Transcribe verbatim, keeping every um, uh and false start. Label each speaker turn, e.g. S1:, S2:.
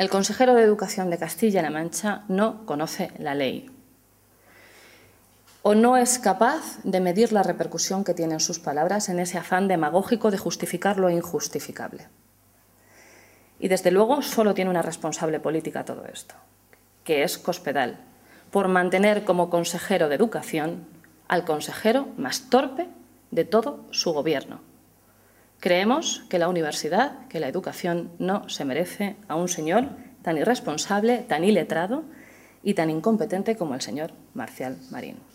S1: El consejero de Educación de Castilla-La Mancha no conoce la ley o no es capaz de medir la repercusión que tienen sus palabras en ese afán demagógico de justificar lo injustificable. Y, desde luego, solo tiene una responsable política todo esto, que es Cospedal, por mantener como consejero de Educación al consejero más torpe de todo su gobierno. Creemos que la universidad, que la educación, no se merece a un señor tan irresponsable, tan iletrado y tan incompetente como el señor Marcial Marín.